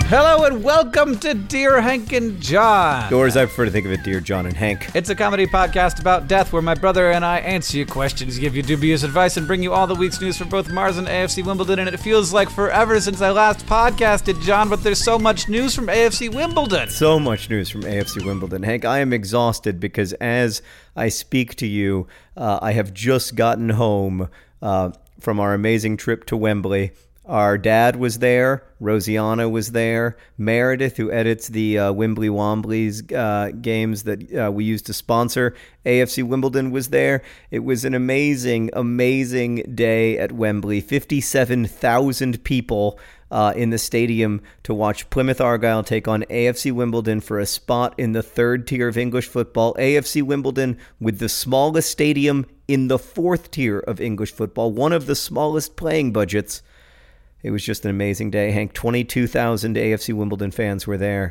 Hello and welcome to Dear Hank and John. Or as I prefer to think of it, Dear John and Hank. It's a comedy podcast about death where my brother and I answer your questions, give you dubious advice, and bring you all the week's news from both Mars and AFC Wimbledon. And it feels like forever since I last podcasted, John, but there's so much news from AFC Wimbledon. So much news from AFC Wimbledon. Hank, I am exhausted because as I speak to you, I have just gotten home from our amazing trip to Wembley. Our dad was there. Rosianna was there. Meredith, who edits the Wimbly Womblies games that we use to sponsor AFC Wimbledon, was there. It was an amazing, amazing day at Wembley. 57,000 people in the stadium to watch Plymouth Argyle take on AFC Wimbledon for a spot in the third tier of English football. AFC Wimbledon with the smallest stadium in the fourth tier of English football, one of the smallest playing budgets. It was just an amazing day, Hank. 22,000 AFC Wimbledon fans were there.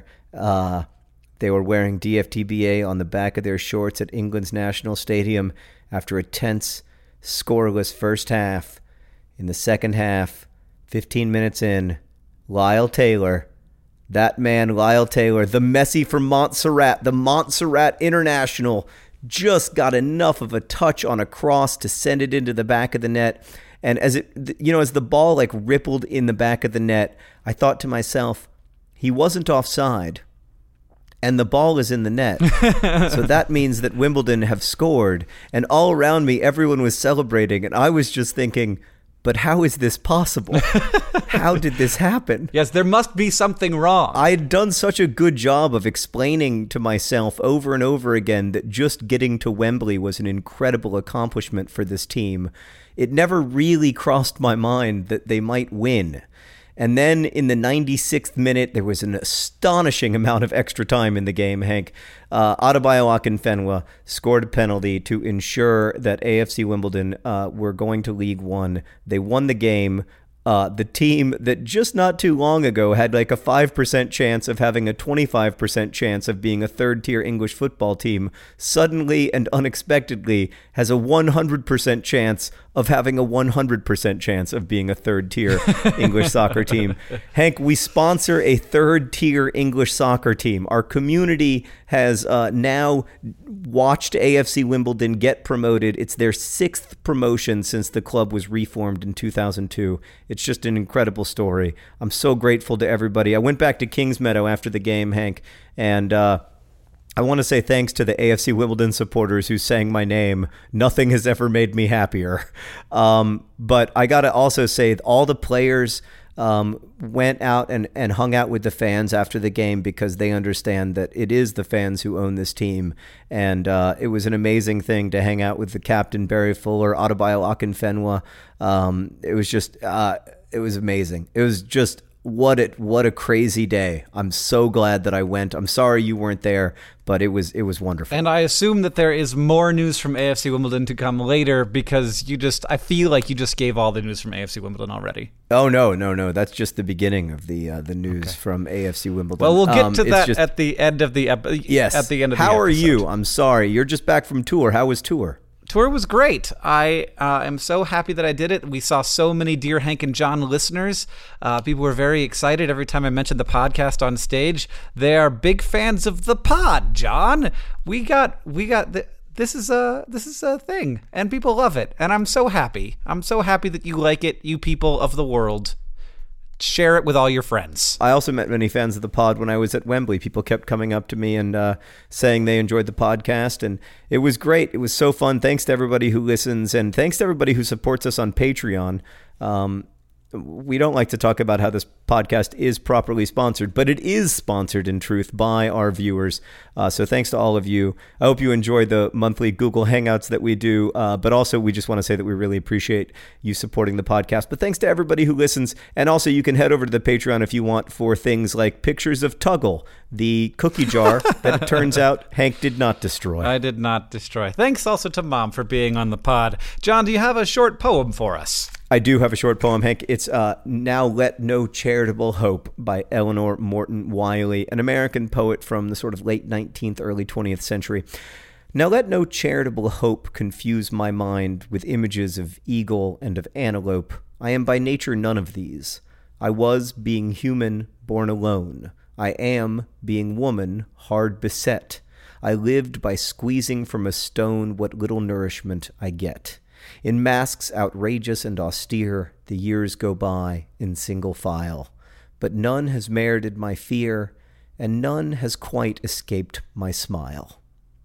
They were wearing DFTBA on the back of their shorts at England's National Stadium after a tense, scoreless first half. In the second half, 15 minutes in, Lyle Taylor, that man Lyle Taylor, the Messi from Montserrat, the Montserrat International, just got enough of a touch on a cross to send it into the back of the net. And as the ball like rippled in the back of the net, I thought to myself, he wasn't offside, and the ball is in the net. So that means that Wimbledon have scored. And all around me, everyone was celebrating, and I was just thinking, but how is this possible? How did this happen? Yes, there must be something wrong. I had done such a good job of explaining to myself over and over again that just getting to Wembley was an incredible accomplishment for this team. It never really crossed my mind that they might win. And then in the 96th minute, there was an astonishing amount of extra time in the game, Hank. Adebayo Akinfenwa scored a penalty to ensure that AFC Wimbledon were going to League One. They won the game. The team that just not too long ago had like a 5% chance of having a 25% chance of being a third-tier English football team suddenly and unexpectedly has a 100% chance of having a 100% chance of being a third-tier English soccer team. Hank, we sponsor a third-tier English soccer team. Our community has now watched AFC Wimbledon get promoted. It's their sixth promotion since the club was reformed in 2002. It's just an incredible story. I'm so grateful to everybody. I went back to Kingsmeadow after the game, Hank, and I want to say thanks to the AFC Wimbledon supporters who sang my name. Nothing has ever made me happier. But I got to also say all the players went out and hung out with the fans after the game because they understand that it is the fans who own this team. And it was an amazing thing to hang out with the captain, Barry Fuller, Adebayo Akinfenwa. It was just, it was amazing. It was just, what a crazy day. I'm so glad that I went. I'm sorry you weren't there, but it was wonderful. And I assume that there is more news from AFC Wimbledon to come later because I feel like you just gave all the news from AFC Wimbledon already. Oh, no. That's just the beginning of the news from AFC Wimbledon. Well, we'll get to that at the end of the episode. Yes. At the end of the How episode. are you? I'm sorry. You're just back from tour. How was tour? Tour was great. I am so happy that I did it. We saw so many Dear Hank and John listeners. People were very excited every time I mentioned the podcast on stage. They are big fans of the pod, John. This is a thing, and people love it, and I'm so happy. I'm so happy that you like it, you people of the world. Share it with all your friends. I also met many fans of the pod when I was at Wembley. People kept coming up to me and saying they enjoyed the podcast, and it was great. It was so fun. Thanks to everybody who listens, and thanks to everybody who supports us on Patreon. We don't like to talk about how this podcast is properly sponsored, but it is sponsored in truth by our viewers. So thanks to all of you. I hope you enjoy the monthly Google Hangouts that we do, but also we just want to say that we really appreciate you supporting the podcast. But thanks to everybody who listens, and also you can head over to the Patreon if you want for things like pictures of Tuggle, the cookie jar that it turns out Hank did not destroy. I did not destroy. Thanks also to Mom for being on the pod. John, do you have a short poem for us? I do have a short poem, Hank. It's Now Let No Charitable Hope by Eleanor Morton Wiley, an American poet from the sort of late 19th, early 20th century. Now let no charitable hope confuse my mind with images of eagle and of antelope. I am by nature none of these. I was, being human, born alone. I am, being woman, hard beset. I lived by squeezing from a stone what little nourishment I get. In masks outrageous and austere, the years go by in single file. But none has merited my fear, and none has quite escaped my smile.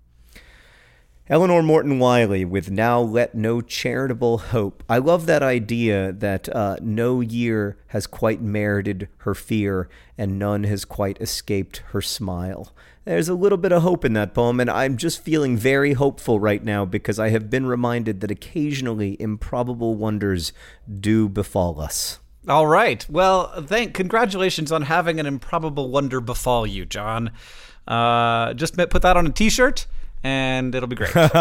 Eleanor Morton Wiley with Now Let No Charitable Hope. I love that idea that no year has quite merited her fear and none has quite escaped her smile. There's a little bit of hope in that poem, and I'm just feeling very hopeful right now because I have been reminded that occasionally improbable wonders do befall us. All right. Well, congratulations on having an improbable wonder befall you, John. Just put that on a t-shirt, and it'll be great. All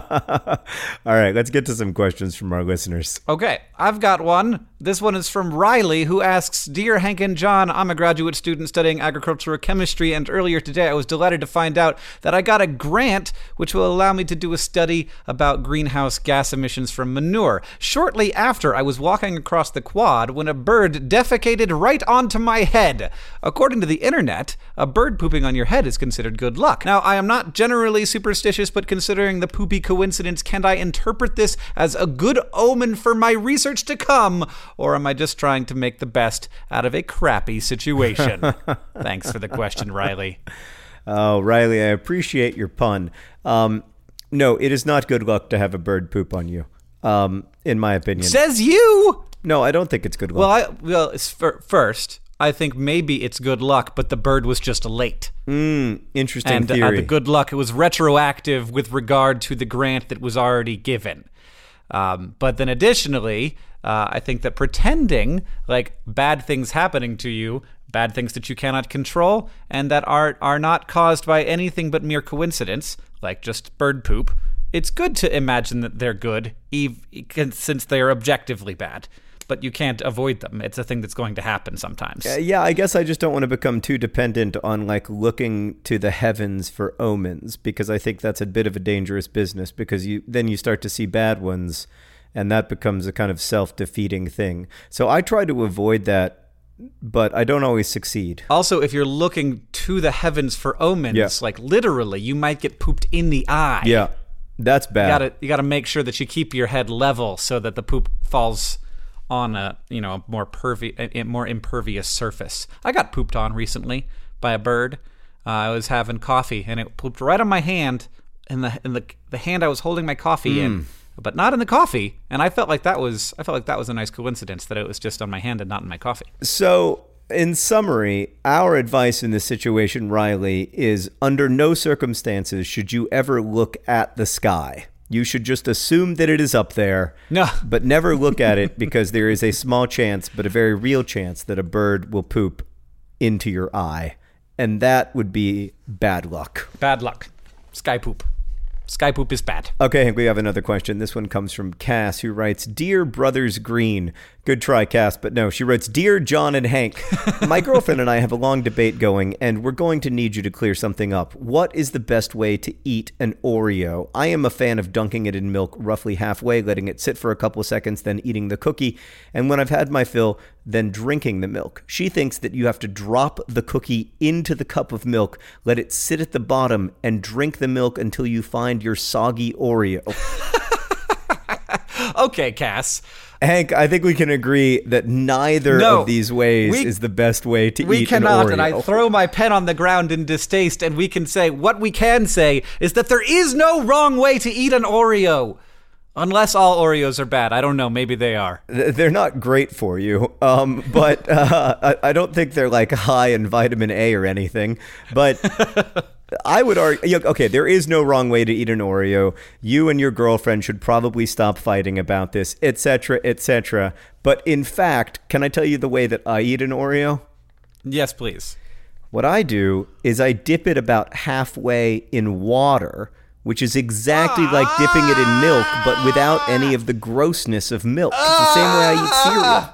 right, let's get to some questions from our listeners. Okay, I've got one. This one is from Riley, who asks, Dear Hank and John, I'm a graduate student studying agricultural chemistry, and earlier today I was delighted to find out that I got a grant which will allow me to do a study about greenhouse gas emissions from manure. Shortly after, I was walking across the quad when a bird defecated right onto my head. According to the internet, a bird pooping on your head is considered good luck. Now, I am not generally superstitious, but considering the poopy coincidence, can I interpret this as a good omen for my research to come? Or am I just trying to make the best out of a crappy situation? Thanks for the question, Riley. Oh, Riley, I appreciate your pun. No, it is not good luck to have a bird poop on you, in my opinion. Says you! No, I don't think it's good luck. First, I think maybe it's good luck, but the bird was just late. Interesting theory. The good luck, it was retroactive with regard to the grant that was already given. But then additionally, I think that pretending like bad things happening to you, bad things that you cannot control, and that are not caused by anything but mere coincidence, like just bird poop, it's good to imagine that they're good, since they are objectively bad. But you can't avoid them. It's a thing that's going to happen sometimes. Yeah, I guess I just don't want to become too dependent on like looking to the heavens for omens, because I think that's a bit of a dangerous business, because then you start to see bad ones, and that becomes a kind of self-defeating thing. So I try to avoid that, but I don't always succeed. Also, if you're looking to the heavens for omens, like literally, you might get pooped in the eye. Yeah, that's bad. You got to make sure that you keep your head level so that the poop falls on a more impervious surface. I got pooped on recently by a bird. I was having coffee and it pooped right on my hand, in the hand I was holding my coffee in, but not in the coffee. And I felt like that was a nice coincidence that it was just on my hand and not in my coffee. So, in summary, our advice in this situation, Riley, is under no circumstances should you ever look at the sky. You should just assume that it is up there, but never look at it, because there is a small chance, but a very real chance, that a bird will poop into your eye. And that would be bad luck. Bad luck. Sky poop. Sky poop is bad. Okay, Hank, we have another question. This one comes from Cass, who writes, Dear Brothers Green. Good try, Cass, but no. She writes, Dear John and Hank, my girlfriend and I have a long debate going, and we're going to need you to clear something up. What is the best way to eat an Oreo? I am a fan of dunking it in milk roughly halfway, letting it sit for a couple seconds, then eating the cookie, and when I've had my fill, then drinking the milk. She thinks that you have to drop the cookie into the cup of milk, let it sit at the bottom, and drink the milk until you find your soggy Oreo. Okay, Cass. Hank, I think we can agree that neither of these ways is the best way to eat an Oreo. We cannot, and I throw my pen on the ground in distaste, and we can say, what we can say is that there is no wrong way to eat an Oreo. Unless all Oreos are bad. I don't know. Maybe they are. They're not great for you, but I don't think they're like high in vitamin A or anything. But I would argue, okay, there is no wrong way to eat an Oreo. You and your girlfriend should probably stop fighting about this, etc., etc. But in fact, can I tell you the way that I eat an Oreo? Yes, please. What I do is I dip it about halfway in water, which is exactly like dipping it in milk, but without any of the grossness of milk. It's the same way I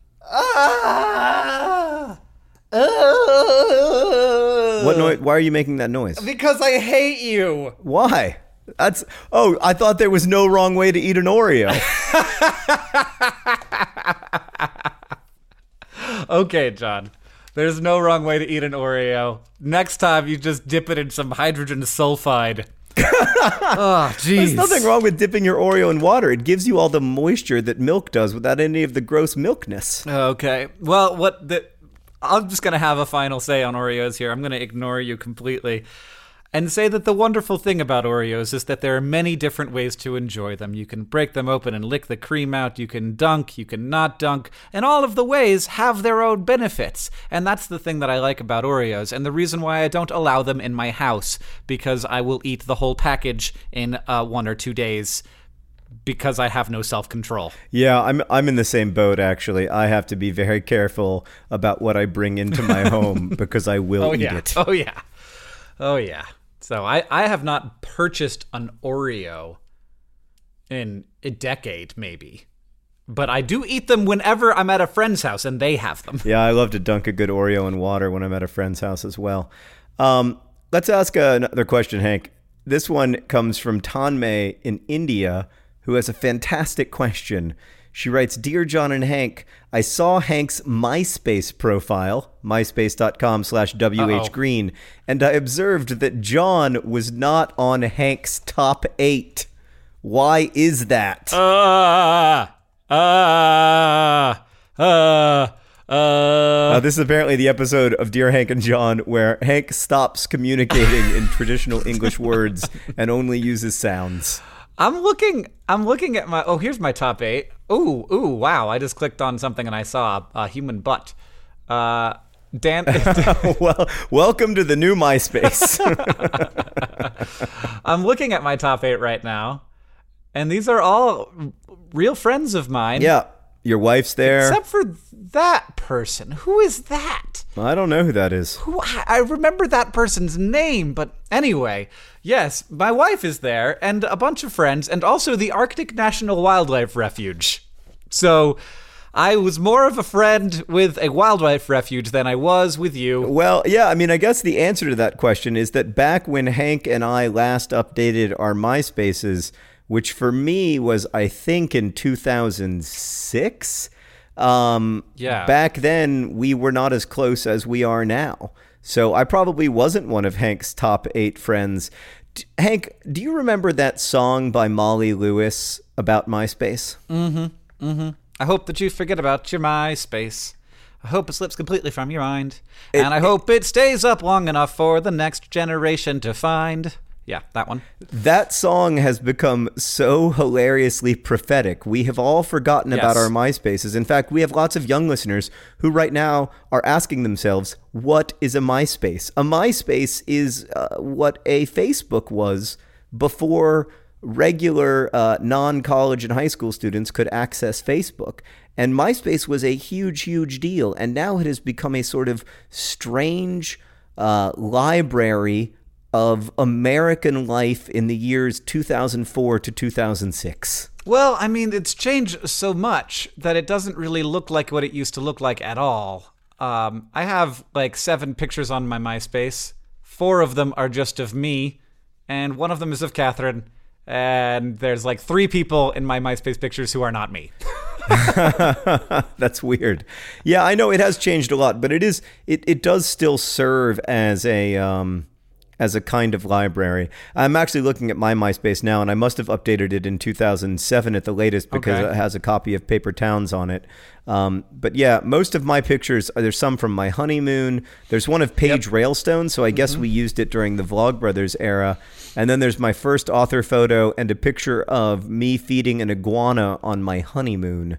eat cereal. What noise? Why are you making that noise? Because I hate you. Why? I thought there was no wrong way to eat an Oreo. Okay, John. There's no wrong way to eat an Oreo. Next time, you just dip it in some hydrogen sulfide. Oh, jeez. There's nothing wrong with dipping your Oreo in water. It gives you all the moisture that milk does without any of the gross milkness. Okay. Well, I'm just going to have a final say on Oreos here. I'm going to ignore you completely and say that the wonderful thing about Oreos is that there are many different ways to enjoy them. You can break them open and lick the cream out. You can dunk. You can not dunk. And all of the ways have their own benefits. And that's the thing that I like about Oreos and the reason why I don't allow them in my house, because I will eat the whole package in 1 or 2 days because I have no self-control. Yeah, I'm in the same boat, actually. I have to be very careful about what I bring into my home because I will eat it. Oh, yeah. Oh, yeah. So I have not purchased an Oreo in a decade, maybe. But I do eat them whenever I'm at a friend's house and they have them. Yeah, I love to dunk a good Oreo in water when I'm at a friend's house as well. Let's ask another question, Hank. This one comes from Tanmay in India, who has a fantastic question. She writes, Dear John and Hank, I saw Hank's MySpace profile, myspace.com/WHGreen, and I observed that John was not on Hank's top 8. Why is that? This is apparently the episode of Dear Hank and John where Hank stops communicating in traditional English words and only uses sounds. I'm looking at my, here's my top 8. Ooh, wow. I just clicked on something and I saw a human butt. Dan. Well, welcome to the new MySpace. I'm looking at my top 8 right now, and these are all real friends of mine. Yeah, your wife's there. Except for that person. Who is that? I don't know who that is. I remember that person's name, but anyway, yes, my wife is there, and a bunch of friends, and also the Arctic National Wildlife Refuge. So I was more of a friend with a wildlife refuge than I was with you. Well, yeah, I mean, I guess the answer to that question is that back when Hank and I last updated our MySpaces, which for me was, I think, in 2006, back then we were not as close as we are now. So I probably wasn't one of Hank's top 8 friends. Hank, do you remember that song by Molly Lewis about MySpace? I hope that you forget about your MySpace. I hope it slips completely from your mind. And I hope it stays up long enough for the next generation to find. Yeah, that one. That song has become so hilariously prophetic. We have all forgotten about our MySpaces. In fact, we have lots of young listeners who right now are asking themselves, what is a MySpace? A MySpace is what a Facebook was before regular non-college and high school students could access Facebook. And MySpace was a huge, huge deal. And now it has become a sort of strange library of American life in the years 2004 to 2006. Well, I mean, it's changed so much that it doesn't really look like what it used to look like at all. I have like 7 pictures on my MySpace. 4 of them are just of me, and 1 of them is of Catherine. And there's like 3 people in my MySpace pictures who are not me. That's weird. Yeah, I know it has changed a lot, but it does still serve as a kind of library. I'm actually looking at my MySpace now, and I must have updated it in 2007 at the latest because it has a copy of Paper Towns on it. But yeah, most of my pictures, there's some from my honeymoon. There's one of Paige Railstone, so I guess we used it during the Vlogbrothers era. And then there's my first author photo and a picture of me feeding an iguana on my honeymoon.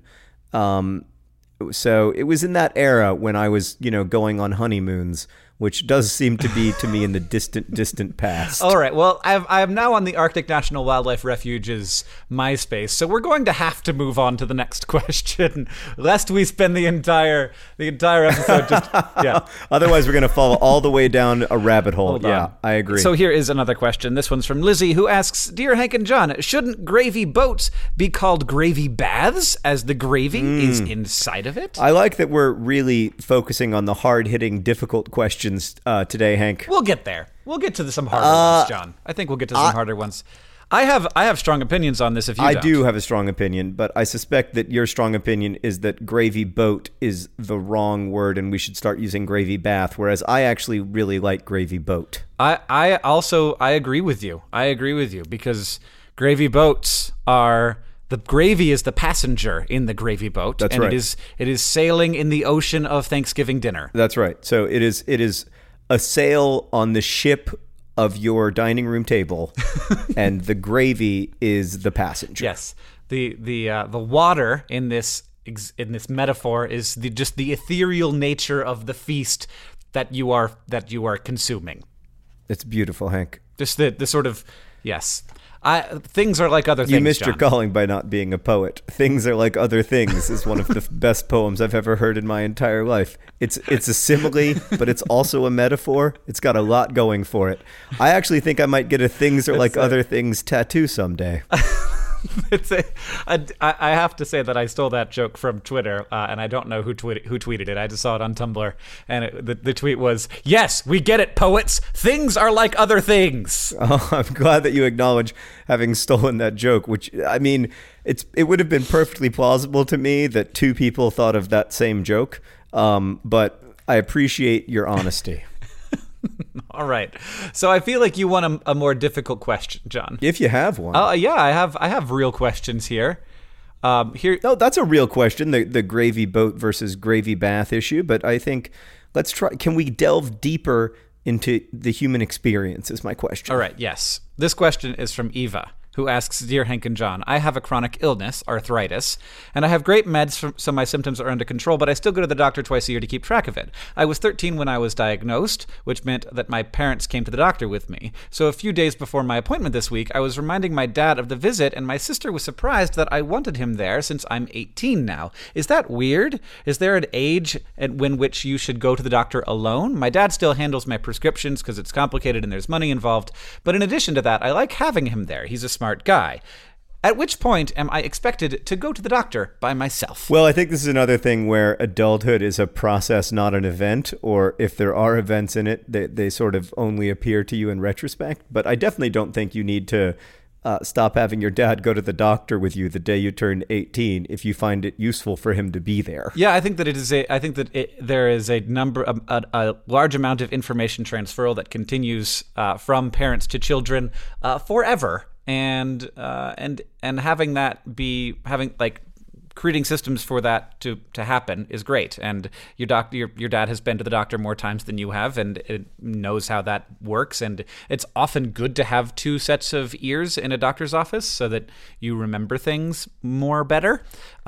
So it was in that era when I was, going on honeymoons, which does seem to be to me in the distant past. All right. Well, I am now on the Arctic National Wildlife Refuge's MySpace, so we're going to have to move on to the next question, lest we spend the entire episode just Otherwise, we're going to fall all the way down a rabbit hole. Yeah, I agree. So here is another question. This one's from Lizzie, who asks, Dear Hank and John, shouldn't gravy boats be called gravy baths, as the gravy is inside of it? I like that we're really focusing on the hard-hitting, difficult questions today, Hank. We'll get there. We'll get to some harder ones, John. I think we'll get to some harder ones. I have strong opinions on this if you I don't. do have a strong opinion, but I suspect that your strong opinion is that gravy boat is the wrong word and we should start using gravy bath, whereas I actually really like gravy boat. I also agree with you. I agree with you because gravy boats are... The gravy is the passenger in the gravy boat. That's and right. It is sailing in the ocean of Thanksgiving dinner. That's right. So it is a sail on the ship of your dining room table, and the gravy is the passenger. Yes. The water in this metaphor is just the ethereal nature of the feast that you are consuming. It's beautiful, Hank. Just the sort of yes. Things are like other things. You missed John. your calling by not being a poet. Things are like other things is one of the best poems I've ever heard in my entire life. It's a simile, but it's also a metaphor. It's got a lot going for it. I actually think I might get a things are like other things tattoo someday. I have to say that I stole that joke from Twitter, and I don't know who tweeted it. I just saw it on Tumblr, and the tweet was, "Yes, we get it, poets. Things are like other things." Oh, I'm glad that you acknowledge having stolen that joke, which, I mean, it would have been perfectly plausible to me that two people thought of that same joke, but I appreciate your honesty. All right. So I feel like you want a more difficult question, John. If you have one. Yeah, I have real questions here. No, that's a real question, the gravy boat versus gravy bath issue, but I think let's try. Can we delve deeper into the human experience is my question. All right, yes. This question is from Eva, who asks, Dear Hank and John, I have a chronic illness, arthritis, and I have great meds so my symptoms are under control, but I still go to the doctor twice a year to keep track of it. I was 13 when I was diagnosed, which meant that my parents came to the doctor with me. So a few days before my appointment this week, I was reminding my dad of the visit, and my sister was surprised that I wanted him there since I'm 18 now. Is that weird? Is there an age when which you should go to the doctor alone? My dad still handles my prescriptions because it's complicated and there's money involved, but in addition to that, I like having him there. He's a smart guy. At which point am I expected to go to the doctor by myself? Well, I think this is another thing where adulthood is a process, not an event, or if there are events in it, they sort of only appear to you in retrospect. But I definitely don't think you need to stop having your dad go to the doctor with you the day you turn 18 if you find it useful for him to be there. Yeah, I think that there is a large amount of information transferal that continues from parents to children forever. And having creating systems for that to happen is great. And your dad has been to the doctor more times than you have, and it knows how that works. And it's often good to have two sets of ears in a doctor's office so that you remember things better.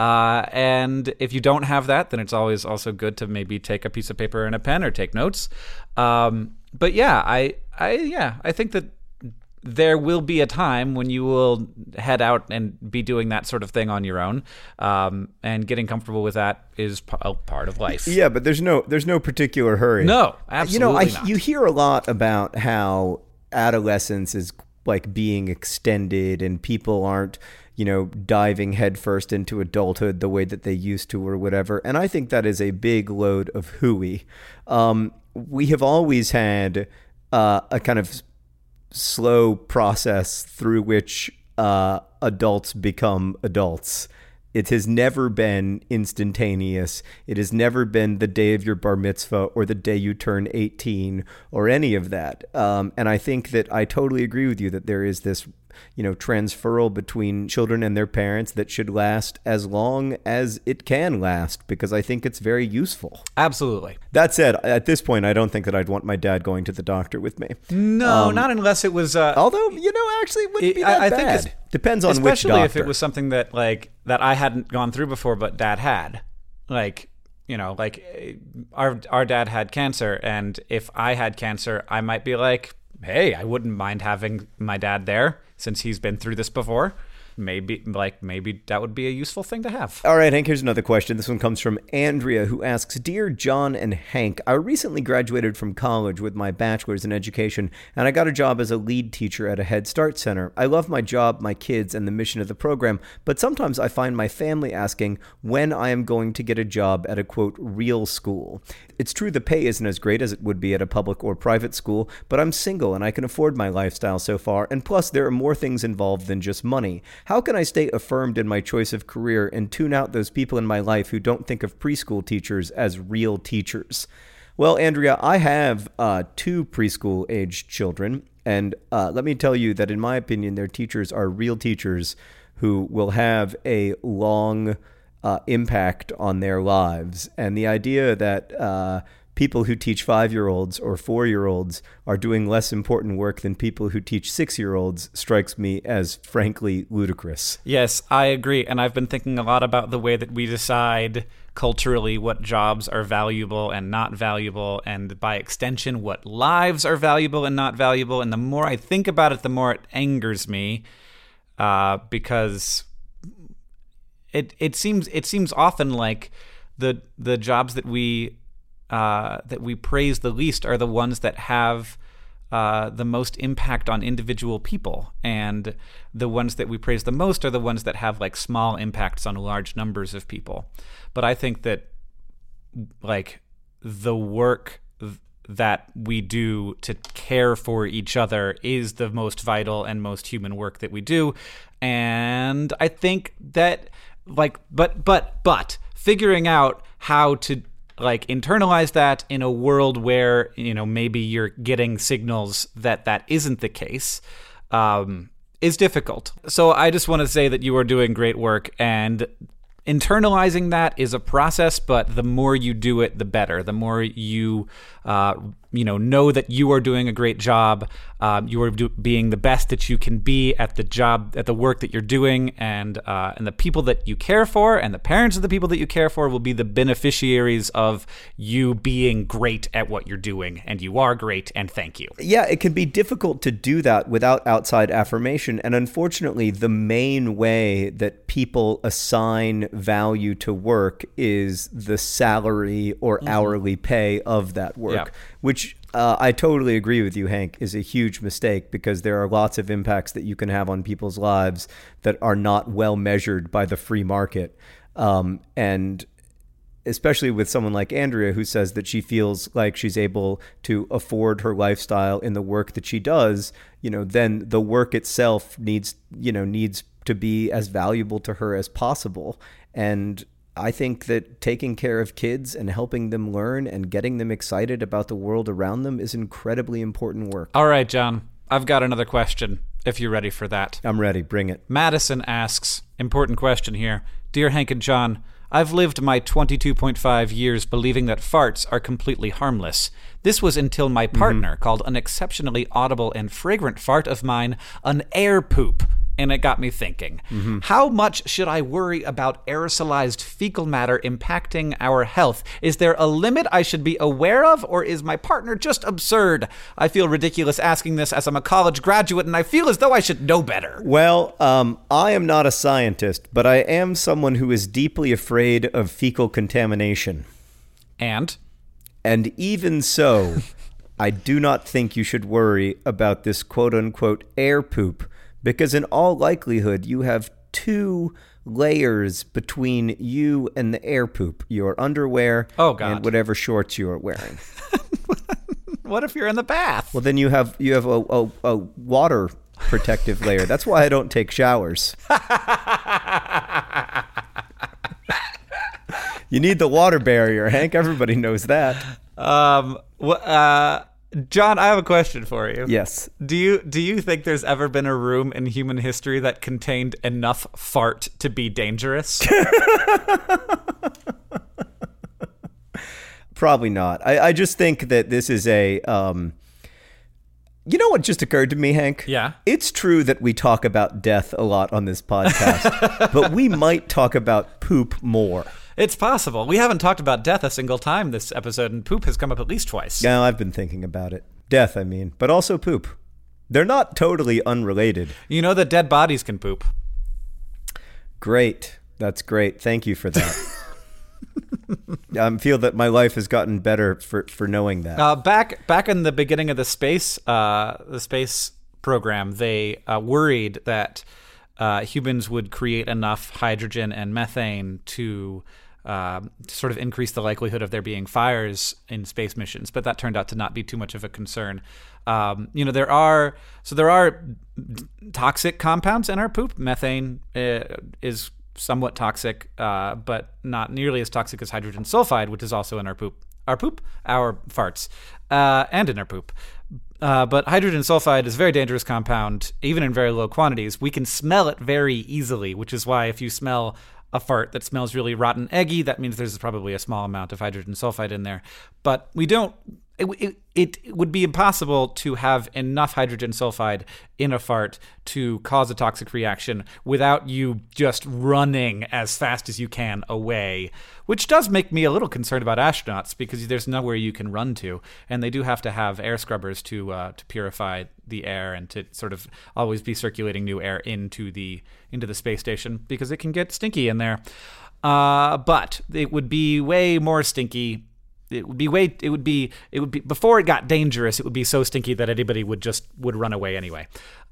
And if you don't have that, then it's always also good to maybe take a piece of paper and a pen or take notes. But yeah, I think that there will be a time when you will head out and be doing that sort of thing on your own, and getting comfortable with that is a part of life. Yeah, but there's no particular hurry. No, absolutely not. You hear a lot about how adolescence is like being extended and people aren't, diving headfirst into adulthood the way that they used to or whatever. And I think that is a big load of hooey. We have always had a kind of slow process through which adults become adults. It has never been instantaneous. It has never been the day of your bar mitzvah or the day you turn 18 or any of that. And I think that I totally agree with you that there is this, transferal between children and their parents that should last as long as it can last, because I think it's very useful. Absolutely. That said, at this point, I don't think that I'd want my dad going to the doctor with me. No, not unless it was... although, actually it wouldn't be that bad. Think depends on which doctor. Especially if it was something that that I hadn't gone through before, but Dad had. Our dad had cancer, and if I had cancer, I might be like, hey, I wouldn't mind having my dad there since he's been through this before. maybe that would be a useful thing to have. All right, Hank, here's another question. This one comes from Andrea, who asks, Dear John and Hank, I recently graduated from college with my bachelor's in education, and I got a job as a lead teacher at a Head Start center. I love my job, my kids, and the mission of the program, but sometimes I find my family asking when I am going to get a job at a, quote, real school. It's true the pay isn't as great as it would be at a public or private school, but I'm single and I can afford my lifestyle so far, and plus there are more things involved than just money. How can I stay affirmed in my choice of career and tune out those people in my life who don't think of preschool teachers as real teachers? Well, Andrea, I have 2 preschool-aged children, and let me tell you that in my opinion, their teachers are real teachers who will have a long impact on their lives. And the idea that people who teach 5-year-olds or 4-year-olds are doing less important work than people who teach 6-year-olds strikes me as frankly ludicrous. Yes, I agree. And I've been thinking a lot about the way that we decide culturally what jobs are valuable and not valuable, and by extension, what lives are valuable and not valuable. And the more I think about it, the more it angers me, because it seems often like the jobs that we praise the least are the ones that have the most impact on individual people, and the ones that we praise the most are the ones that have like small impacts on large numbers of people. But I think that like the work that we do to care for each other is the most vital and most human work that we do. And I think that like but figuring out how to like internalize that in a world where, you know, maybe you're getting signals that isn't the case, is difficult. So I just want to say that you are doing great work, and internalizing that is a process, but the more you do it, the better. The more you know that you are doing a great job, you are being the best that you can be at the job, at the work that you're doing, and the people that you care for and the parents of the people that you care for will be the beneficiaries of you being great at what you're doing, and you are great, and thank you. Yeah, it can be difficult to do that without outside affirmation, and unfortunately, the main way that people assign value to work is the salary or hourly pay of that work, which I totally agree with you, Hank, is a huge mistake, because there are lots of impacts that you can have on people's lives that are not well measured by the free market. And especially with someone like Andrea, who says that she feels like she's able to afford her lifestyle in the work that she does, then the work itself needs to be as valuable to her as possible. And I think that taking care of kids and helping them learn and getting them excited about the world around them is incredibly important work. All right, John, I've got another question, if you're ready for that. I'm ready. Bring it. Madison asks, important question here. Dear Hank and John, I've lived my 22.5 years believing that farts are completely harmless. This was until my partner called an exceptionally audible and fragrant fart of mine an air poop. And it got me thinking, how much should I worry about aerosolized fecal matter impacting our health? Is there a limit I should be aware of, or is my partner just absurd? I feel ridiculous asking this as I'm a college graduate, and I feel as though I should know better. Well, I am not a scientist, but I am someone who is deeply afraid of fecal contamination. And even so, I do not think you should worry about this quote-unquote air poop, because in all likelihood, you have 2 layers between you and the air poop, your underwear and whatever shorts you are wearing. What if you're in the bath? Well, then you have a water protective layer. That's why I don't take showers. You need the water barrier, Hank. Everybody knows that. John, I have a question for you. Yes. Do you think there's ever been a room in human history that contained enough fart to be dangerous? Probably not. I just think that this is a... You know what just occurred to me, Hank? Yeah. It's true that we talk about death a lot on this podcast, but we might talk about poop more. It's possible. We haven't talked about death a single time this episode, and poop has come up at least twice. No, I've been thinking about it. Death, I mean, but also poop. They're not totally unrelated. You know that dead bodies can poop. Great. That's great. Thank you for that. I feel that my life has gotten better for knowing that. Back in the beginning of the space program, they worried that humans would create enough hydrogen and methane to sort of increase the likelihood of there being fires in space missions, but that turned out to not be too much of a concern. There are toxic compounds in our poop. Methane is somewhat toxic, but not nearly as toxic as hydrogen sulfide, which is also in our farts, and in our poop. But hydrogen sulfide is a very dangerous compound, even in very low quantities. We can smell it very easily, which is why if you smell a fart that smells really rotten eggy, that means there's probably a small amount of hydrogen sulfide in there. But we don't. It would be impossible to have enough hydrogen sulfide in a fart to cause a toxic reaction without you just running as fast as you can away, which does make me a little concerned about astronauts because there's nowhere you can run to, and they do have to have air scrubbers to purify the air and to sort of always be circulating new air into the space station because it can get stinky in there. But it would be way more stinky. It would be before it got dangerous, it would be so stinky that anybody would run away anyway.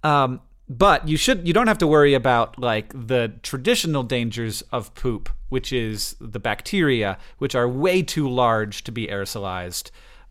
But you don't have to worry about like the traditional dangers of poop, which is the bacteria, which are way too large to be aerosolized.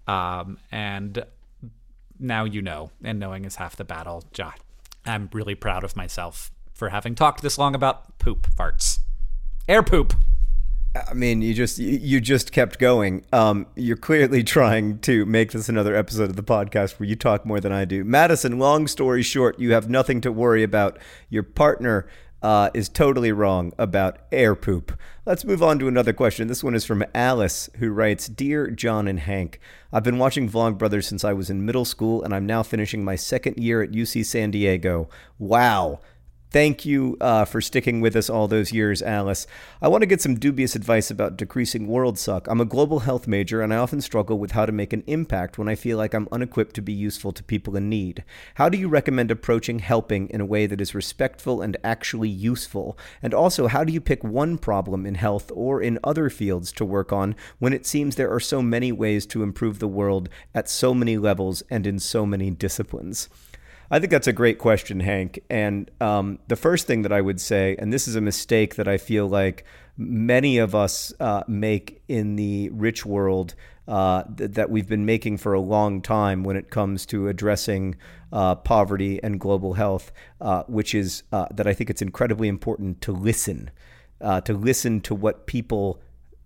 And now you know, and knowing is half the battle. I'm really proud of myself for having talked this long about poop farts. Air poop. I mean, you just kept going. You're clearly trying to make this another episode of the podcast where you talk more than I do. Madison, long story short, you have nothing to worry about. Your partner is totally wrong about air poop. Let's move on to another question. This one is from Alice, who writes, Dear John and Hank, I've been watching Vlogbrothers since I was in middle school, and I'm now finishing my second year at UC San Diego. Wow. Thank you for sticking with us all those years, Alice. I want to get some dubious advice about decreasing world suck. I'm a global health major, and I often struggle with how to make an impact when I feel like I'm unequipped to be useful to people in need. How do you recommend approaching helping in a way that is respectful and actually useful? And also, how do you pick one problem in health or in other fields to work on when it seems there are so many ways to improve the world at so many levels and in so many disciplines? I think that's a great question, Hank. And the first thing that I would say, and this is a mistake that I feel like many of us make in the rich world that we've been making for a long time when it comes to addressing poverty and global health, which is that I think it's incredibly important to listen to what people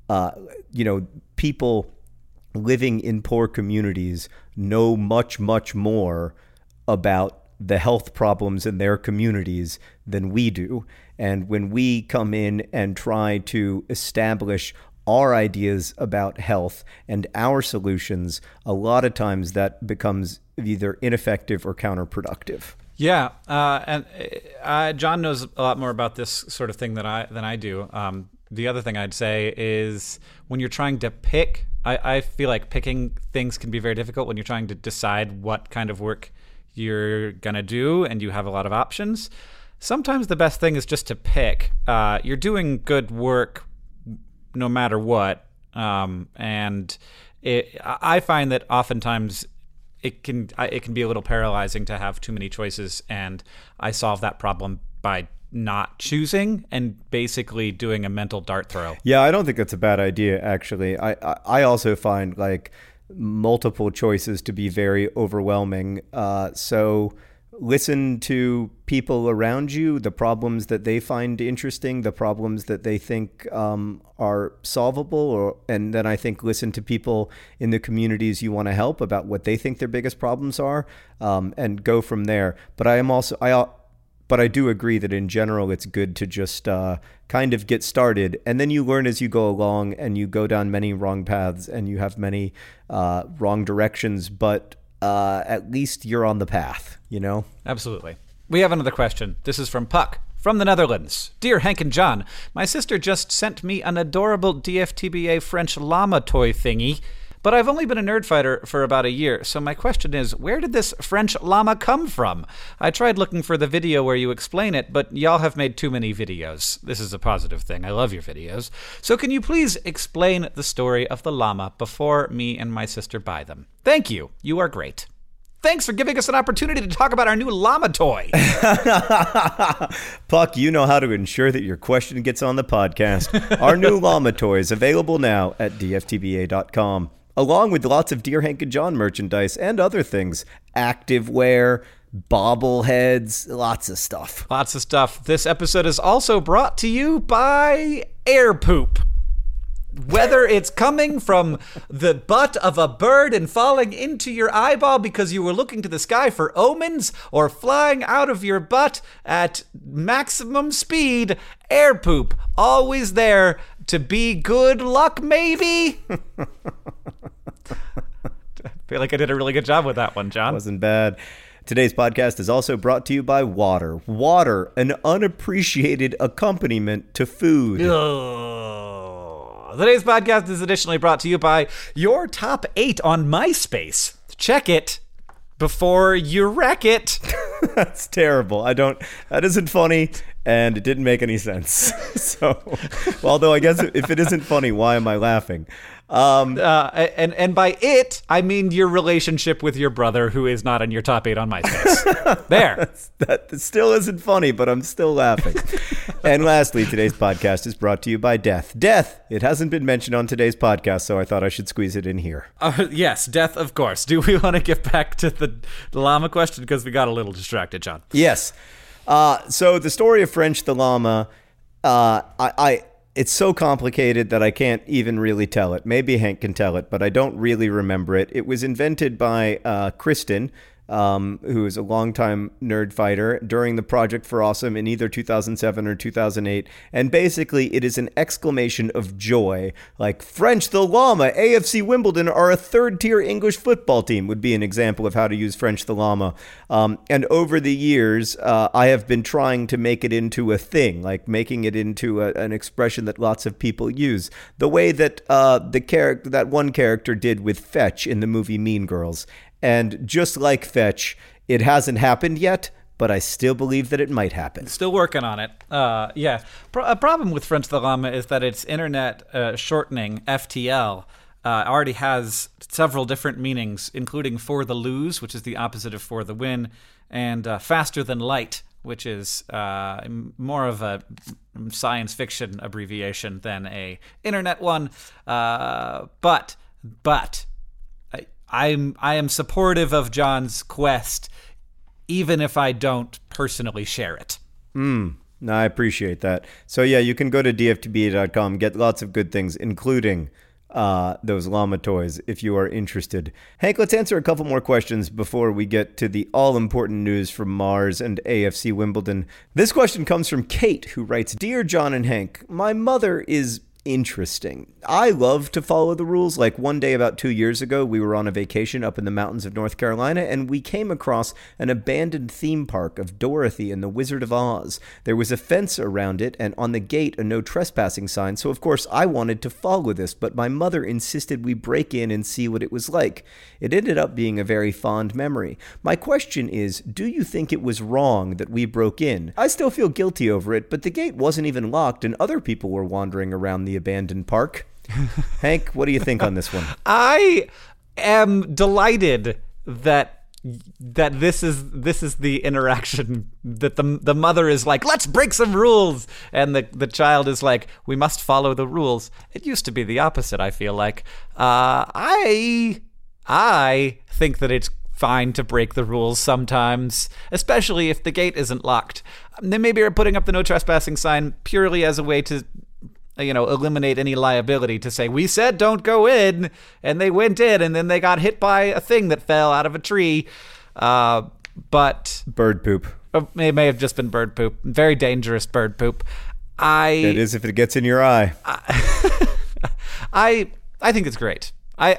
living in poor communities know much, much more about the health problems in their communities than we do. And when we come in and try to establish our ideas about health and our solutions, a lot of times that becomes either ineffective or counterproductive. Yeah, and John knows a lot more about this sort of thing than I do. The other thing I'd say is when you're trying to pick, I feel like picking things can be very difficult when you're trying to decide what kind of work you're going to do and you have a lot of options. Sometimes the best thing is just to pick. You're doing good work no matter what. And I find that oftentimes it can be a little paralyzing to have too many choices. And I solve that problem by not choosing and basically doing a mental dart throw. Yeah, I don't think that's a bad idea, actually. I also find like multiple choices to be very overwhelming. So listen to people around you, the problems that they find interesting, the problems that they think are solvable, and then I think listen to people in the communities you want to help about what they think their biggest problems are, and go from there. But I do agree that in general, it's good to just kind of get started, and then you learn as you go along, and you go down many wrong paths, and you have many wrong directions, but at least you're on the path, you know? Absolutely. We have another question. This is from Puck from the Netherlands. Dear Hank and John, my sister just sent me an adorable DFTBA French llama toy thingy. But I've only been a nerd fighter for about a year, so my question is, where did this French llama come from? I tried looking for the video where you explain it, but y'all have made too many videos. This is a positive thing. I love your videos. So can you please explain the story of the llama before me and my sister buy them? Thank you. You are great. Thanks for giving us an opportunity to talk about our new llama toy. Puck, you know how to ensure that your question gets on the podcast. Our new llama toy is available now at dftba.com, along with lots of Dear Hank and John merchandise and other things. Activewear, bobbleheads, lots of stuff. Lots of stuff. This episode is also brought to you by air poop. Whether it's coming from the butt of a bird and falling into your eyeball because you were looking to the sky for omens, or flying out of your butt at maximum speed, air poop, always there to be good luck, maybe? I feel like I did a really good job with that one, John. Wasn't bad. Today's podcast is also brought to you by water. Water, an unappreciated accompaniment to food. Today's podcast is additionally brought to you by your top 8 on MySpace. Check it before you wreck it. That's terrible. That isn't funny, and it didn't make any sense. So, although I guess if it isn't funny, why am I laughing? And by it, I mean your relationship with your brother, who is not in your top 8 on MySpace. There. That still isn't funny, but I'm still laughing. And lastly, today's podcast is brought to you by Death. Death. It hasn't been mentioned on today's podcast, so I thought I should squeeze it in here. Yes, Death, of course. Do we want to get back to the llama question? Because we got a little distracted, John. Yes. So the story of French the llama, it's so complicated that I can't even really tell it. Maybe Hank can tell it, but I don't really remember it. It was invented by Kristen, who is a longtime nerd fighter, during the Project for Awesome in either 2007 or 2008. And basically, it is an exclamation of joy. Like, French the Llama, AFC Wimbledon are a third-tier English football team, would be an example of how to use French the Llama. And over the years, I have been trying to make it into a thing, like making it into an expression that lots of people use. The way that that one character did with Fetch in the movie Mean Girls. And just like Fetch, it hasn't happened yet, but I still believe that it might happen. Still working on it. Yeah. A problem with French the Llama is that its internet shortening, FTL, already has several different meanings, including for the lose, which is the opposite of for the win, and faster than light, which is more of a science fiction abbreviation than a internet one. But I am supportive of John's quest, even if I don't personally share it. No, I appreciate that. So yeah, you can go to dftba.com, get lots of good things, including those llama toys, if you are interested. Hank, let's answer a couple more questions before we get to the all-important news from Mars and AFC Wimbledon. This question comes from Kate, who writes, Dear John and Hank, my mother is interesting. I love to follow the rules. Like one day about 2 years ago, we were on a vacation up in the mountains of North Carolina, and we came across an abandoned theme park of Dorothy and the Wizard of Oz. There was a fence around it, and on the gate a no trespassing sign, so of course I wanted to follow this, but my mother insisted we break in and see what it was like. It ended up being a very fond memory. My question is, do you think it was wrong that we broke in? I still feel guilty over it, but the gate wasn't even locked, and other people were wandering around the abandoned park. Hank, what do you think on this one? I am delighted that this is the interaction that the mother is like, let's break some rules, and the child is like, we must follow the rules. It used to be the opposite, I feel like. I think that it's fine to break the rules sometimes, especially if the gate isn't locked. They maybe are putting up the no trespassing sign purely as a way to eliminate any liability, to say, we said don't go in, and they went in, and then they got hit by a thing that fell out of a tree. But bird poop. It may have just been bird poop. Very dangerous bird poop. It is if it gets in your eye. I think it's great.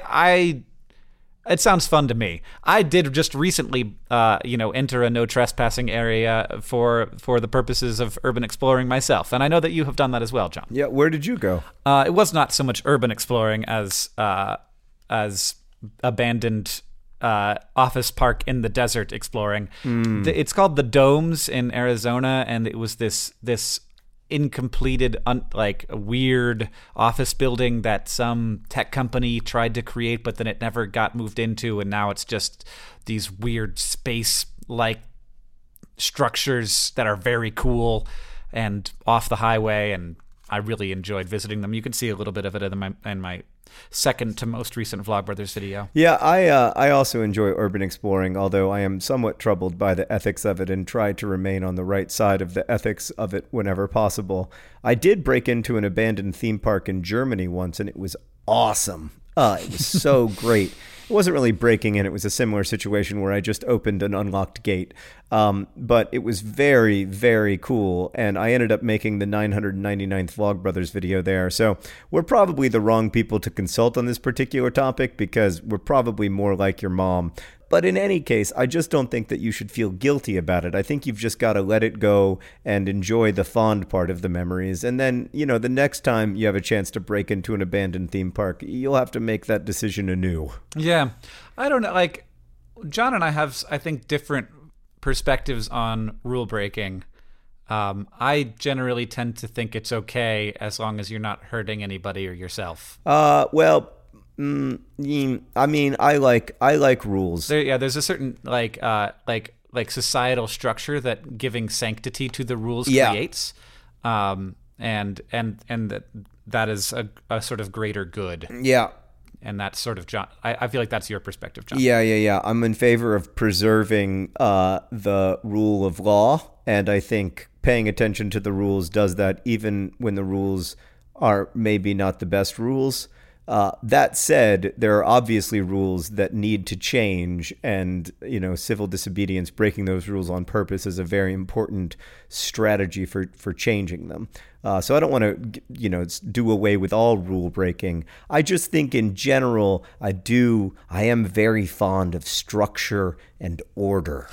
It sounds fun to me. I did just recently, enter a no trespassing area for the purposes of urban exploring myself, and I know that you have done that as well, John. Yeah, where did you go? It was not so much urban exploring as as abandoned office park in the desert exploring. It's called the Domes in Arizona, and it was this incompleted, like weird office building that some tech company tried to create, but then it never got moved into, and now it's just these weird space-like structures that are very cool and off the highway, and I really enjoyed visiting them. You can see a little bit of it in my second to most recent Vlogbrothers video. Yeah, I also enjoy urban exploring, although I am somewhat troubled by the ethics of it and try to remain on the right side of the ethics of it whenever possible. I did break into an abandoned theme park in Germany once, and it was awesome. It was so great. It wasn't really breaking in. It was a similar situation where I just opened an unlocked gate. But it was very, very cool. And I ended up making the 999th Vlogbrothers video there. So we're probably the wrong people to consult on this particular topic because we're probably more like your mom. But in any case, I just don't think that you should feel guilty about it. I think you've just got to let it go and enjoy the fond part of the memories. And then, the next time you have a chance to break into an abandoned theme park, you'll have to make that decision anew. Yeah. I don't know. Like, John and I have, I think, different perspectives on rule breaking. I generally tend to think it's okay as long as you're not hurting anybody or yourself. Well, I mean, I like rules. There's a certain like societal structure that giving sanctity to the rules creates, and that is a sort of greater good. Yeah. And that's sort of John. I feel like that's your perspective, John. Yeah. I'm in favor of preserving the rule of law, and I think paying attention to the rules does that, even when the rules are maybe not the best rules. That said, there are obviously rules that need to change, and civil disobedience, breaking those rules on purpose, is a very important strategy for changing them. So I don't want to, do away with all rule breaking. I just think in general, I am very fond of structure and order.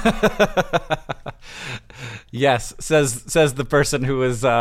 Yes, says the person who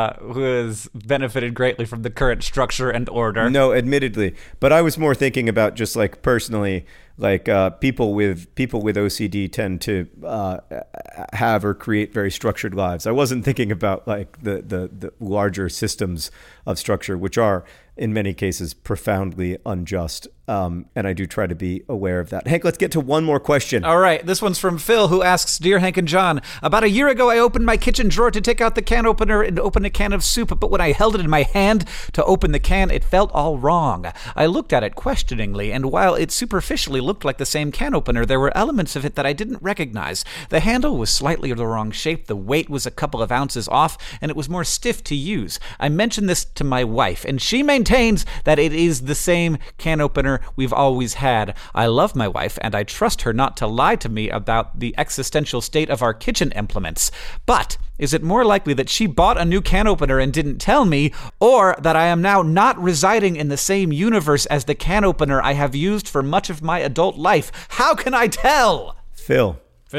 has benefited greatly from the current structure and order. No, admittedly, but I was more thinking about just like personally, like people with OCD tend to have or create very structured lives. I wasn't thinking about like the larger systems of structure, which are in many cases profoundly unjust. And I do try to be aware of that. Hank, let's get to one more question. All right. This one's from Phil, who asks, Dear Hank and John, about a year ago, I opened my kitchen drawer to take out the can opener and open a can of soup. But when I held it in my hand to open the can, it felt all wrong. I looked at it questioningly, and while it superficially looked like the same can opener, there were elements of it that I didn't recognize. The handle was slightly the wrong shape, the weight was a couple of ounces off, and it was more stiff to use. I mentioned this to my wife, and she maintains that it is the same can opener we've always had. I love my wife, and I trust her not to lie to me about the existential state of our kitchen implements. But is it more likely that she bought a new can opener and didn't tell me, or that I am now not residing in the same universe as the can opener I have used for much of my adult life? How can I tell? Phil.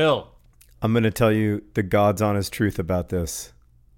I'm going to tell you the God's honest truth about this.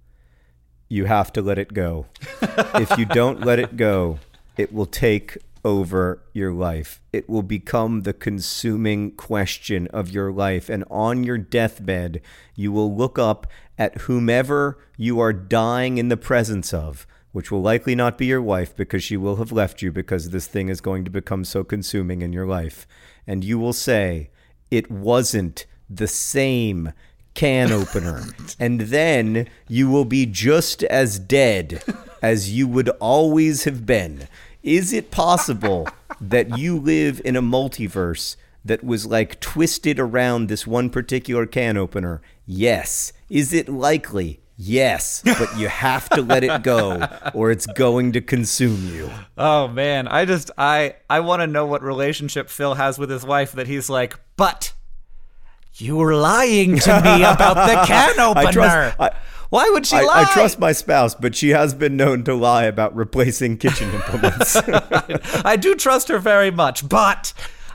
You have to let it go. If you don't let it go, it will take over your life. It will become the consuming question of your life. And on your deathbed, you will look up at whomever you are dying in the presence of, which will likely not be your wife because she will have left you because this thing is going to become so consuming in your life. And you will say, it wasn't the same can opener. And then you will be just as dead as you would always have been. Is it possible that you live in a multiverse that was like twisted around this one particular can opener? Yes. Is it likely? Yes. But you have to let it go or it's going to consume you. Oh man, I want to know what relationship Phil has with his wife that he's like, but you were lying to me about the can opener. Why would she lie? I trust my spouse, but she has been known to lie about replacing kitchen implements. I do trust her very much, but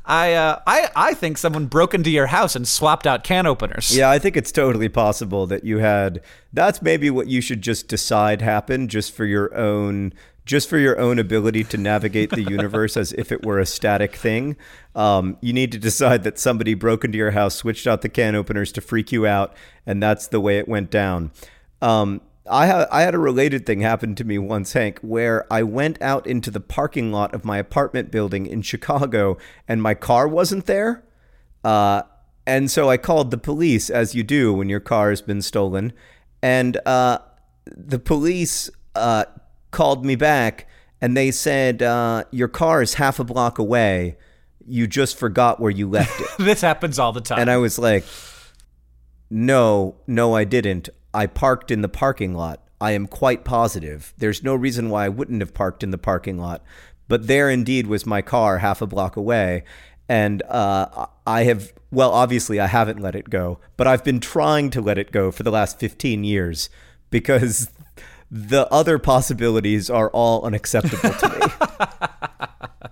I think someone broke into your house and swapped out can openers. Yeah, I think it's totally possible that you had. That's maybe what you should just decide happened, just for your own just for your own ability to navigate the universe as if it were a static thing, you need to decide that somebody broke into your house, switched out the can openers to freak you out, and that's the way it went down. I had a related thing happen to me once, Hank, where I went out into the parking lot of my apartment building in Chicago, and my car wasn't there. And so I called the police, as you do when your car has been stolen. And the police called me back, and they said, your car is half a block away. You just forgot where you left it. This happens all the time. And I was like, no, I didn't. I parked in the parking lot. I am quite positive. There's no reason why I wouldn't have parked in the parking lot. But there indeed was my car half a block away. And obviously I haven't let it go, but I've been trying to let it go for the last 15 years because the other possibilities are all unacceptable to me.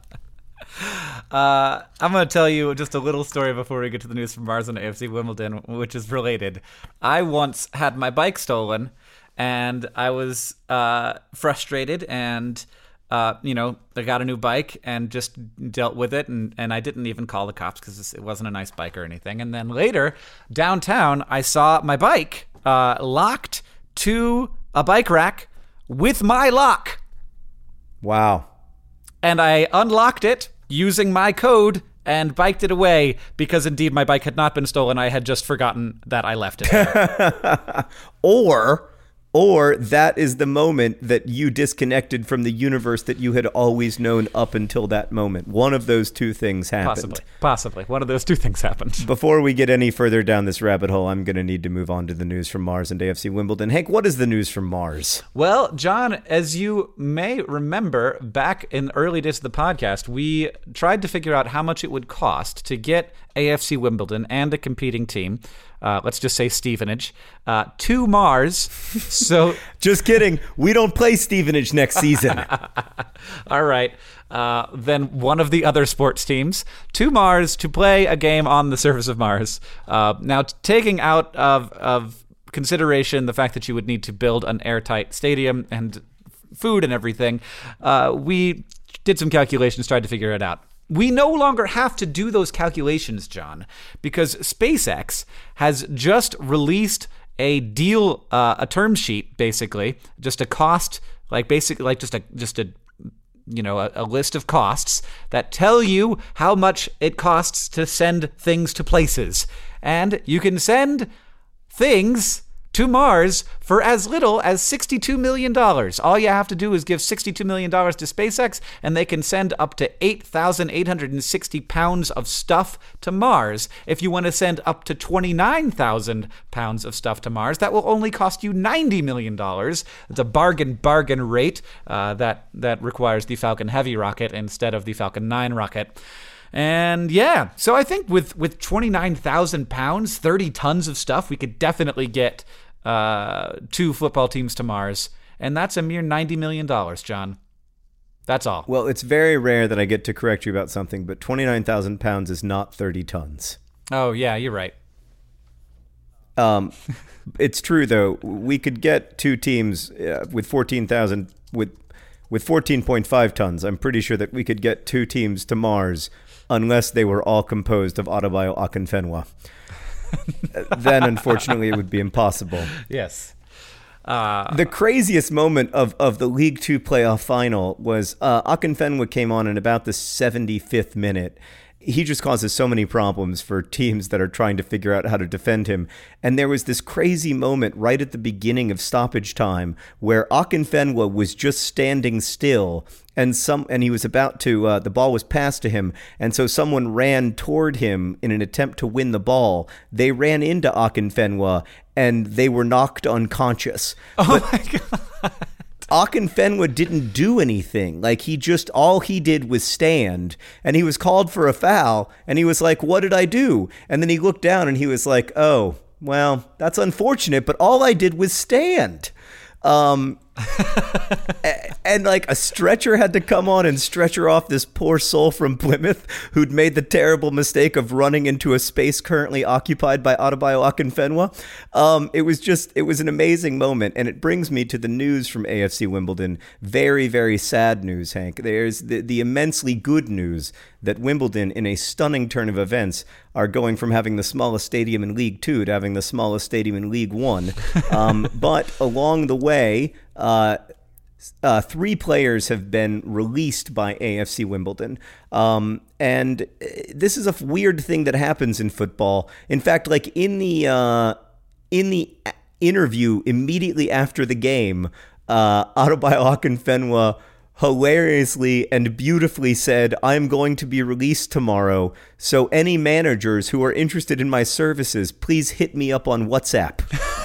I'm going to tell you just a little story before we get to the news from Mars and AFC Wimbledon, which is related. I once had my bike stolen, and I was frustrated, and I got a new bike and just dealt with it, and I didn't even call the cops because it wasn't a nice bike or anything. And then later, downtown, I saw my bike locked to a bike rack with my lock. Wow. And I unlocked it using my code and biked it away because indeed my bike had not been stolen. I had just forgotten that I left it there. Or that is the moment that you disconnected from the universe that you had always known up until that moment. One of those two things happened. Possibly. One of those two things happened. Before we get any further down this rabbit hole, I'm going to need to move on to the news from Mars and AFC Wimbledon. Hank, what is the news from Mars? Well, John, as you may remember, back in the early days of the podcast, we tried to figure out how much it would cost to get AFC Wimbledon and a competing team, let's just say Stevenage, to Mars. So, just kidding. We don't play Stevenage next season. All right. Then one of the other sports teams to Mars to play a game on the surface of Mars. Now, taking out of consideration the fact that you would need to build an airtight stadium and food and everything, we did some calculations, tried to figure it out. We no longer have to do those calculations, John, because SpaceX has just released a deal, a term sheet, basically, just a cost, just a list of costs that tell you how much it costs to send things to places. And you can send things to Mars for as little as $62 million. All you have to do is give $62 million to SpaceX, and they can send up to 8,860 pounds of stuff to Mars. If you want to send up to 29,000 pounds of stuff to Mars, that will only cost you $90 million. It's a bargain rate that requires the Falcon Heavy rocket instead of the Falcon 9 rocket. And yeah, so I think with 29,000 pounds, 30 tons of stuff, we could definitely get 2 football teams to Mars. And that's a mere $90 million, John. That's all. Well, it's very rare that I get to correct you about something, but 29,000 pounds is not 30 tons. Oh, yeah, you're right. It's true, though. We could get 2 teams with 14,000, with 14.5 tons. I'm pretty sure that we could get 2 teams to Mars unless they were all composed of Adebayo Akinfenwa. Then, unfortunately, it would be impossible. Yes. The craziest moment of the League Two playoff final was Akinfenwa came on in about the 75th minute. He just causes so many problems for teams that are trying to figure out how to defend him. And there was this crazy moment right at the beginning of stoppage time where Akinfenwa was just standing still and he was about to, the ball was passed to him. And so someone ran toward him in an attempt to win the ball. They ran into Akinfenwa and they were knocked unconscious. Oh my God. Akinfenwa didn't do anything. Like, all he did was stand, and he was called for a foul, and he was like, what did I do? And then he looked down and he was like, oh, well, that's unfortunate, but all I did was stand. And like a stretcher had to come on and stretcher off this poor soul from Plymouth who'd made the terrible mistake of running into a space currently occupied by Adebayo Akinfenwa. It was an amazing moment, and it brings me to the news from AFC Wimbledon. Very, very sad news, Hank. There's the immensely good news that Wimbledon, in a stunning turn of events, are going from having the smallest stadium in League Two to having the smallest stadium in League One. But along the way, 3 players have been released by AFC Wimbledon. And this is a weird thing that happens in football. In fact, like in the interview immediately after the game, Adebayo Akinfenwa hilariously and beautifully said, "I'm going to be released tomorrow, so any managers who are interested in my services, please hit me up on WhatsApp."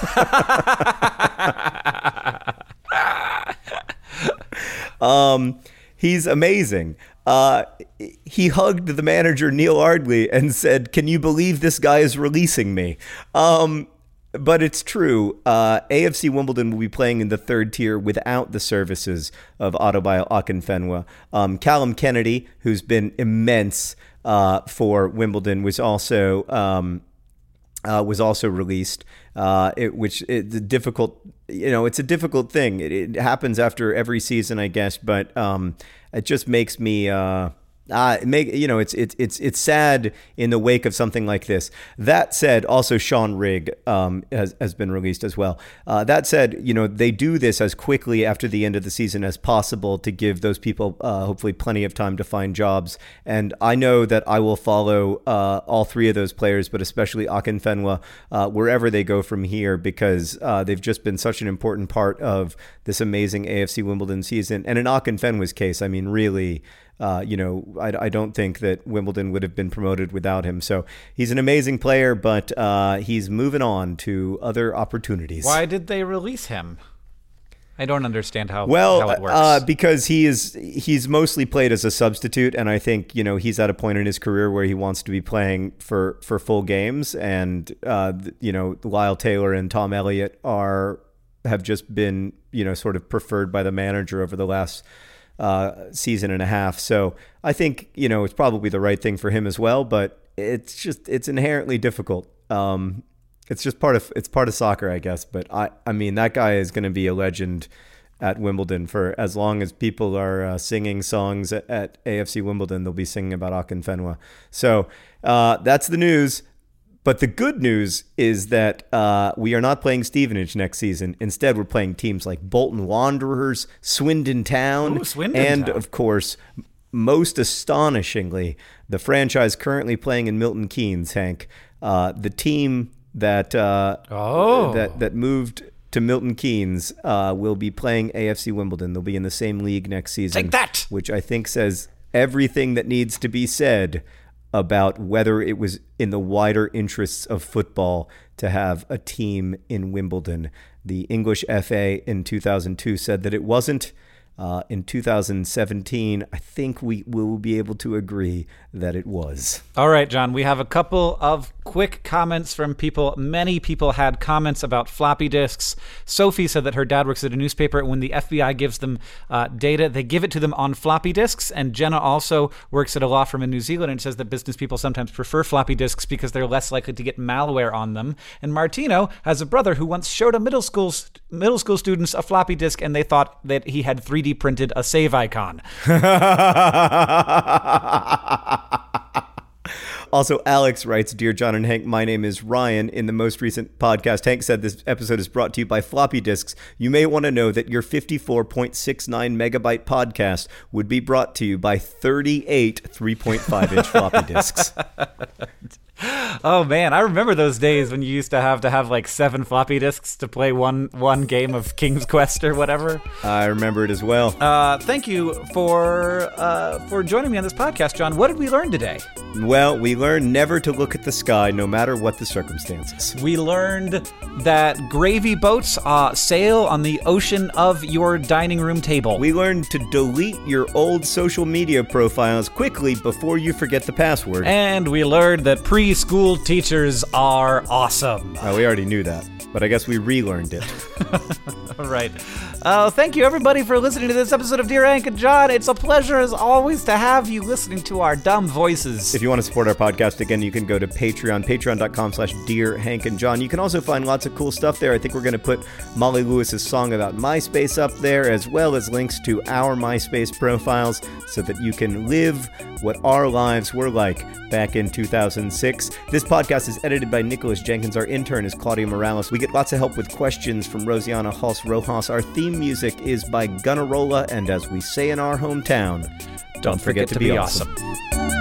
He's amazing. He hugged the manager, Neil Ardley, and said, "Can you believe this guy is releasing me?" But it's true. AFC Wimbledon will be playing in the 3rd tier without the services of Adebayo Akinfenwa. Callum Kennedy, who's been immense for Wimbledon, was also released. It's a difficult, it's a difficult thing. It happens after every season, I guess, but it just makes me. It's sad in the wake of something like this. That said, also Sean Rigg has been released as well. That said, they do this as quickly after the end of the season as possible to give those people hopefully plenty of time to find jobs. And I know that I will follow all 3 of those players, but especially Akinfenwa, wherever they go from here, because they've just been such an important part of this amazing AFC Wimbledon season. And in Akinfenwa's case, I mean, really, I don't think that Wimbledon would have been promoted without him. So he's an amazing player, but he's moving on to other opportunities. Why did they release him? I don't understand how it works. Because he's mostly played as a substitute, and I think he's at a point in his career where he wants to be playing for full games. And Lyle Taylor and Tom Elliott have just been sort of preferred by the manager over the last season and a half. So I think, it's probably the right thing for him as well, but it's inherently difficult. It's part of soccer, I guess. But I mean, that guy is going to be a legend at Wimbledon for as long as people are singing songs at AFC Wimbledon. They'll be singing about Akinfenwa. So that's the news. But the good news is that we are not playing Stevenage next season. Instead, we're playing teams like Bolton Wanderers, Swindon Town, of course, most astonishingly, the franchise currently playing in Milton Keynes, Hank. The team that moved to Milton Keynes will be playing AFC Wimbledon. They'll be in the same league next season. Take that! Which I think says everything that needs to be said about whether it was in the wider interests of football to have a team in Wimbledon. The English FA in 2002 said that it wasn't. In 2017, I think we will be able to agree that it was. All right, John, we have a couple of quick comments from people. Many people had comments about floppy disks. Sophie said that her dad works at a newspaper. When the FBI gives them data, they give it to them on floppy disks. And Jenna also works at a law firm in New Zealand and says that business people sometimes prefer floppy disks because they're less likely to get malware on them. And Martino has a brother who once showed a middle school students a floppy disk, and they thought that he had 3D printed a save icon. Also, Alex writes, "Dear John and Hank, my name is Ryan. In the most recent podcast, Hank said this episode is brought to you by floppy disks. You may want to know that your 54.69 megabyte podcast would be brought to you by 38 3.5-inch floppy disks." Oh man, I remember those days when you used to have like 7 floppy disks to play one game of King's Quest or whatever. I remember it as well. Thank you for joining me on this podcast, John. What did we learn today? Well, we learned never to look at the sky, no matter what the circumstances. We learned that gravy boats sail on the ocean of your dining room table. We learned to delete your old social media profiles quickly before you forget the password. And we learned that preschool teachers are awesome. We already knew that, but I guess we relearned it. All right. Thank you, everybody, for listening to this episode of Dear Hank and John. It's a pleasure, as always, to have you listening to our dumb voices. If you want to support our podcast, again, you can go to Patreon, patreon.com/Dear Hank and John. You can also find lots of cool stuff there. I think we're going to put Molly Lewis's song about MySpace up there, as well as links to our MySpace profiles, so that you can live what our lives were like back in 2006. This podcast is edited by Nicholas Jenkins. Our intern is Claudia Morales. We get lots of help with questions from Rosiana Hals Rojas. Our theme music is by Gunnarolla, and as we say in our hometown, don't forget to be awesome.